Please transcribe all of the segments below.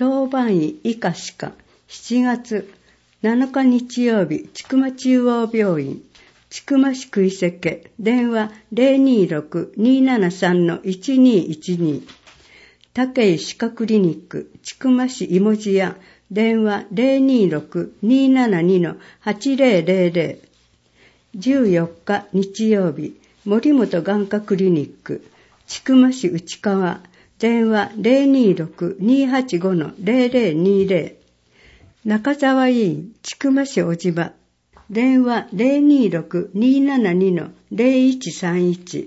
当番医医科歯科7月7日日曜日、千曲中央病院、千曲市食瀬家、電話 026-273-1212。武井歯科クリニック、千曲市芋地屋、電話 026-272-8000。14日日曜日、森本眼科クリニック、千曲市内川、電話 026-285-0020。中沢医院、千曲市小島、電話 026-272-0131。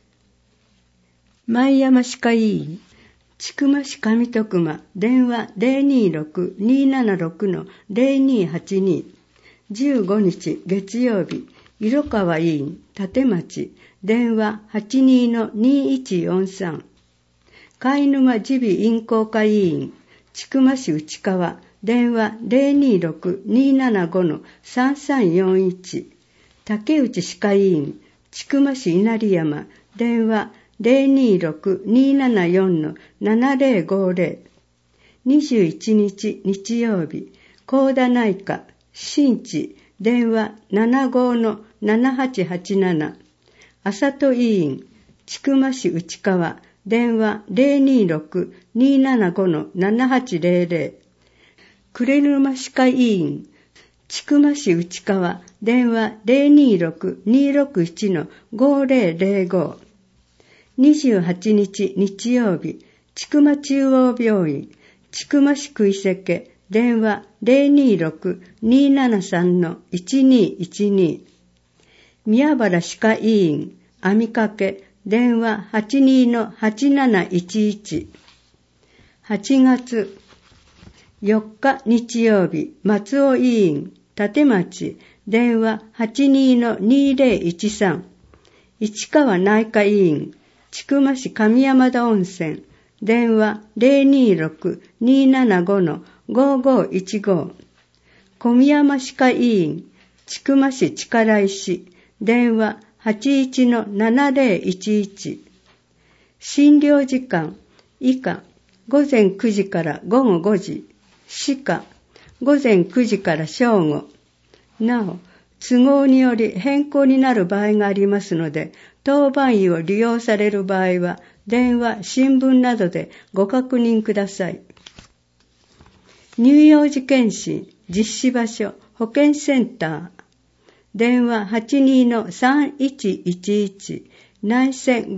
前山歯科医院、千曲市上徳間、電話 026-276-0282。15日月曜日、色川医院、立町、電話 82-2143。貝沼耳鼻咽喉科医院、千曲市内川、電話 026-275-3341。竹内歯科医院、千曲市稲荷山、電話 026-274-7050。21日日曜日、高田内科、新地、電話 75-7887。浅戸医院、千曲市内川、電話 026-275-7800。呉沼歯科医院、千曲市内川、電話 026-261-5005。28日日曜日、千曲中央病院、千曲市食瀬家、電話 026-273-1212。宮原歯科医院、網掛、電話 82-8711。8月4日日曜日、松尾医院、立町、電話 82-2013。市川内科医院、千曲市上山田温泉、電話 026-275-5515。小宮山歯科医院、千曲市力石、電話 81-7011。診療時間、以下、午前9時から午後5時、歯科、午前9時から正午。なお、都合により変更になる場合がありますので、当番医を利用される場合は、電話、新聞などでご確認ください。乳幼児検診、実施場所、保健センター。電話 82-3111、内線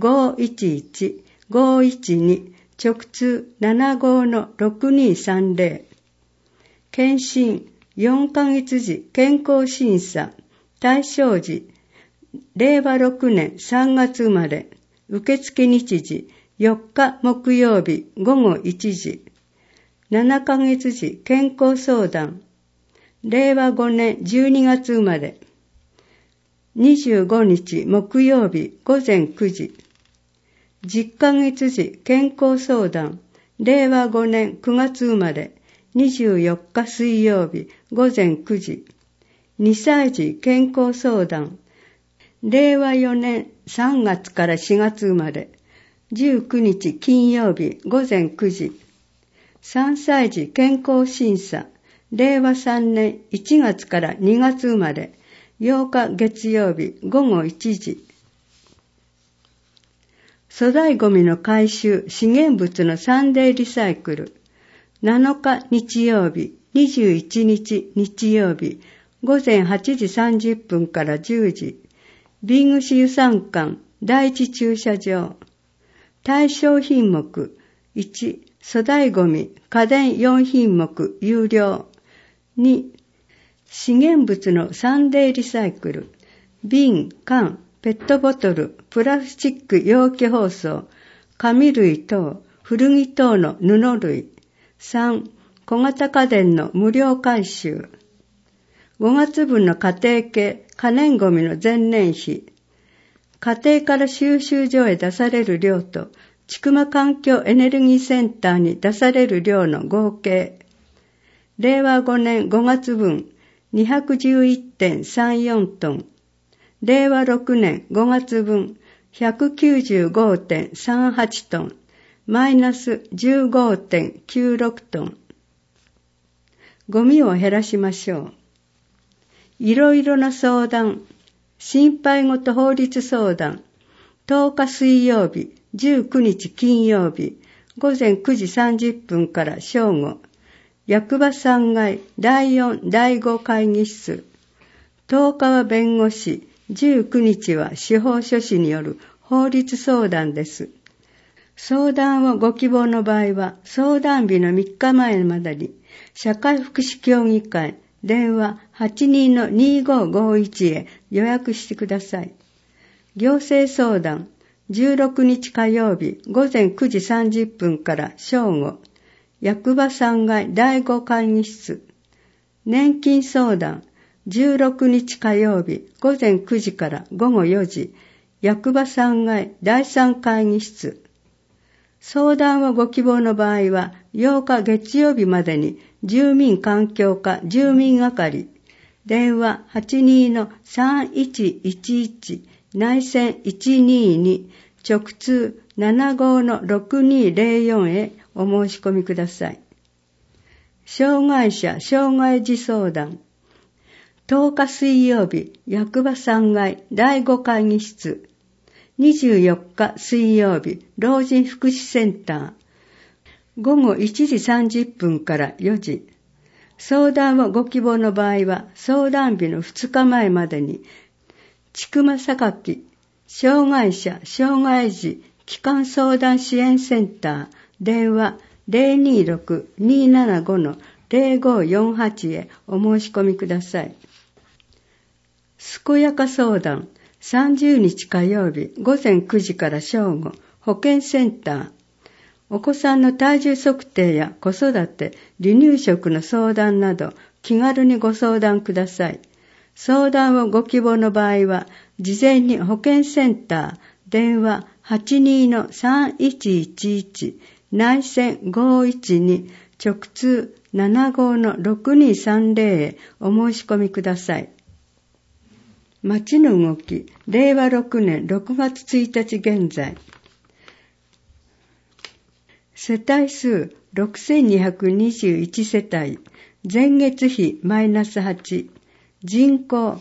511-512、直通 75-6230。検診、4ヶ月時健康審査、対象時、令和6年3月生まれ、受付日時、4日木曜日午後1時、7ヶ月時健康相談、令和5年12月生まれ、25日木曜日午前9時、10ヶ月時健康相談、令和5年9月生まれ、24日水曜日午前9時、2歳児健康相談、令和4年3月から4月生まれ、19日金曜日午前9時、3歳児健康審査、令和3年1月から2月生まれ、8日月曜日午後1時。粗大ごみの回収、資源物のサンデーリサイクル。7日日曜日、21日日曜日、午前8時30分から10時。ビングシ油酸館、第一駐車場。対象品目、1、粗大ごみ、家電4品目、有料。2、資源物のサンデーリサイクル。瓶、缶、ペットボトル、プラスチック容器包装、紙類等、古着等の布類。3、小型家電の無料回収。5月分の家庭系、可燃ごみの前年比。家庭から収集所へ出される量と、千曲環境エネルギーセンターに出される量の合計。令和5年5月分、211.34 トン。令和6年5月分、195.38 トン。マイナス 15.96 トン。 ゴミを減らしましょう。いろいろな相談、心配事法律相談、10日水曜日、19日金曜日、午前9時30分から正午、役場3階第4第5会議室。10日は弁護士、19日は司法書士による法律相談です。相談をご希望の場合は、相談日の3日前までに、社会福祉協議会、電話 82-2551 へ予約してください。行政相談、16日火曜日午前9時30分から正午、役場3階第5会議室。年金相談、16日火曜日午前9時から午後4時、役場3階第3会議室。相談をご希望の場合は、8日月曜日までに住民環境課住民係、電話 82-3111 内線122直通 75-6204 へお申し込みください。障害者障害児相談、10日水曜日役場3階第5会議室、24日水曜日老人福祉センター、午後1時30分から4時。相談をご希望の場合は、相談日の2日前までに、千曲榊障害者障害児基幹相談支援センター、電話 026-275-0548 へお申し込みください。健やか相談、30日火曜日午前9時から正午、保健センター。お子さんの体重測定や子育て、離乳食の相談など気軽にご相談ください。相談をご希望の場合は、事前に保健センター、電話 82-3111 内線512直通 75-6230 へお申し込みください。町の動き、令和6年6月1日現在。世帯数6221世帯、前月比マイナス8、人口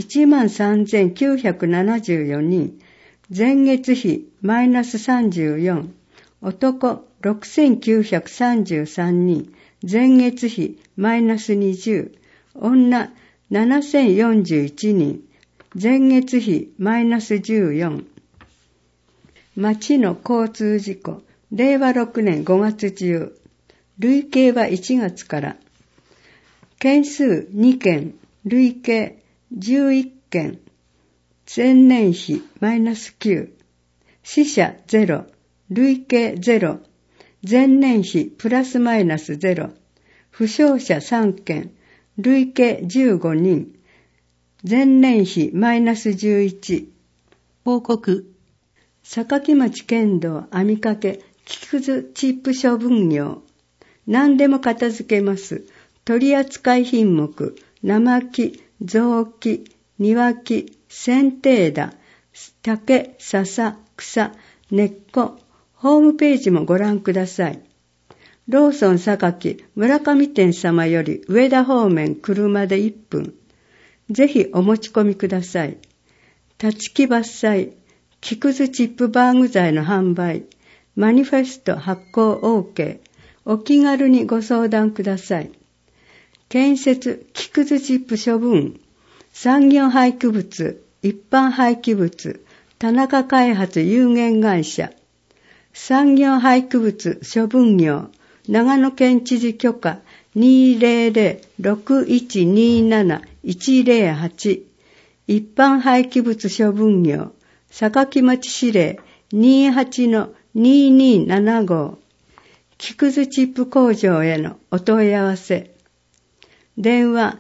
13,974人、前月比マイナス34、男6,933人、前月比マイナス20、女7,041人、前月比マイナス14。町の交通事故、令和6年5月中、累計は1月から、件数2件、累計11件、前年比マイナス9、死者0、累計0、前年比プラスマイナス0、負傷者3件、累計15人、前年比マイナス11。報告。榊町県道網掛木くずチップ処分業。何でも片付けます。取扱品目、生木、雑木、庭木、剪定枝、竹、笹、草、根っこ。ホームページもご覧ください。ローソン榊村上店様より上田方面車で1分。ぜひお持ち込みください。立木伐採、木くずチップバーグ材の販売、マニフェスト発行 OK。お気軽にご相談ください。建設、木くずチップ処分、産業廃棄物、一般廃棄物、田中開発有限会社、産業廃棄物処分業、長野県知事許可 200-6127-108、一般廃棄物処分業、榊町市令 28-2275、木くずチップ工場へのお問い合わせ。電話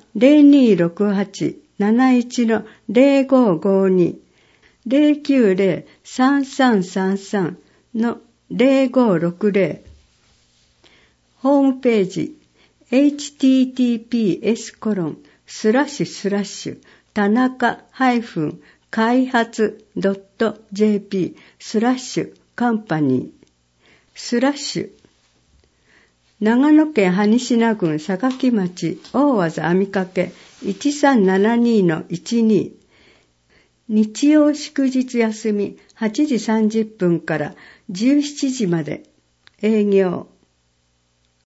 0268-71-0552 090-3333-0560。ホームページ https:// 田中開発 .jp/company/ 長野県羽品郡榊町大技網掛け 1372-12 日曜祝日休み8時30分から17時まで営業。